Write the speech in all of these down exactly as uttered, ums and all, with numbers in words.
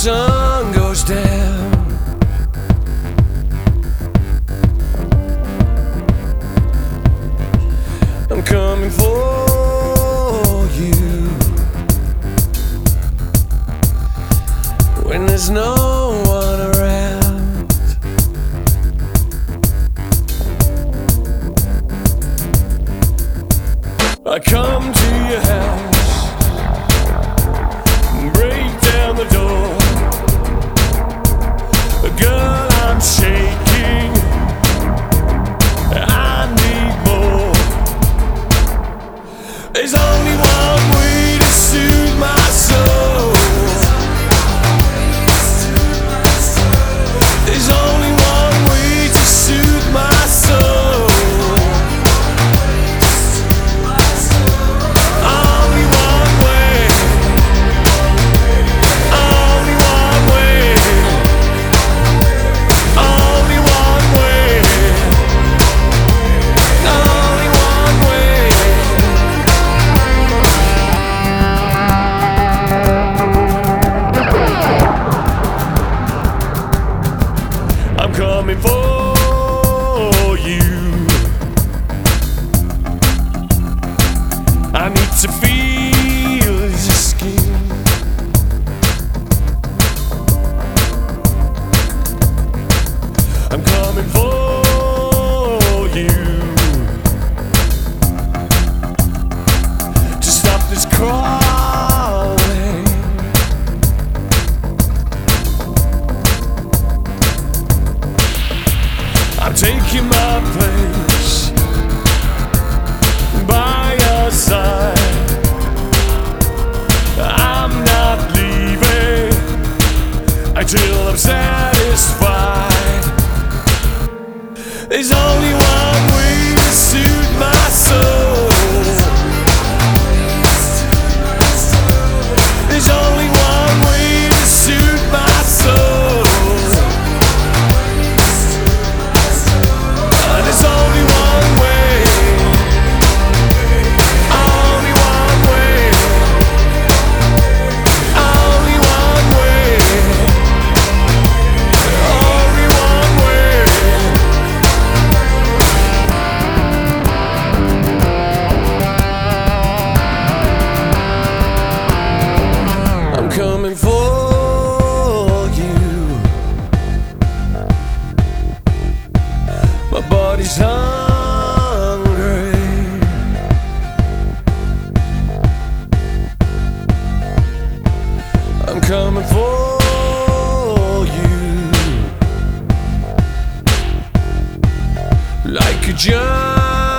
sun goes down, I'm coming for you. When there's no one around, I come to your house, break down the door. Girl, I'm shaking, I need more. There's only one way to soothe my soul. There's only one way to soothe my soul. Only one way. Only one way. Only one way. Only one way. I'm coming for you. I need to feel your skin. I'm coming for you to stop this crawling. I'm taking my place by your side. I'm not leaving until I'm satisfied. There's only one way to soothe my soul. There's only one way to soothe my soul. And there's only one way. Only one way. Only one way. Only one way. I'm coming for you. My body's hungry. I'm coming for you like a junkie.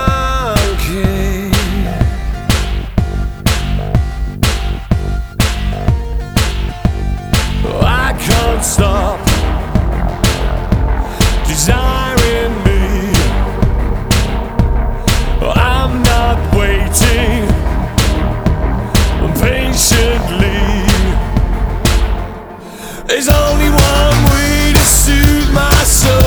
I can't stop desiring me. I'm not waiting patiently. There's only one way to soothe my soul.